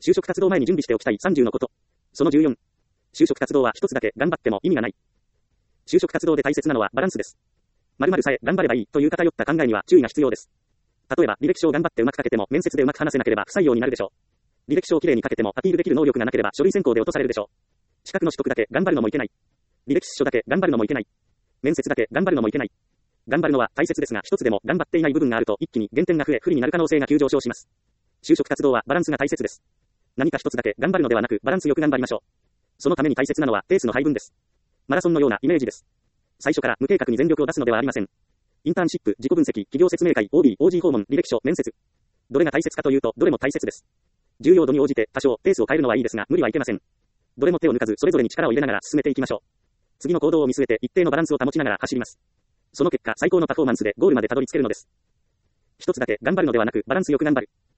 就職活動前に準備しておきたい30のこと。その14。就職活動は一つだけ頑張っても意味がない。就職活動で大切なのはバランスです。〇〇さえ頑張ればいいという偏った考えには注意が必要です。例えば、履歴書を頑張ってうまく書けても面接でうまく話せなければ不採用になるでしょう。履歴書をきれいに書けてもアピールできる能力がなければ書類選考で落とされるでしょう。資格の取得だけ頑張るのもいけない。履歴書だけ頑張るのもいけない。面接だけ頑張るのもいけない。頑張るのは大切ですが、一つでも頑張っていない部分があると一気に減点が増え不利になる可能性が急上昇します。就職活動はバランスが大切です。何か一つだけ頑張るのではなくバランスよく頑張りましょう。そのために大切なのはペースの配分です。マラソンのようなイメージです。最初から無計画に全力を出すのではありません。インターンシップ、自己分析、企業説明会、OB、OG 訪問、履歴書、面接。どれが大切かというと、どれも大切です。重要度に応じて多少ペースを変えるのはいいですが、無理はいけません。どれも手を抜かず、それぞれに力を入れながら進めていきましょう。次の行動を見据えて一定のバランスを保ちながら走ります。その結果、最高のパフォーマンスでゴールまでたどり着けるのです。一つだけ頑張るのではなく、バランスよく頑張る。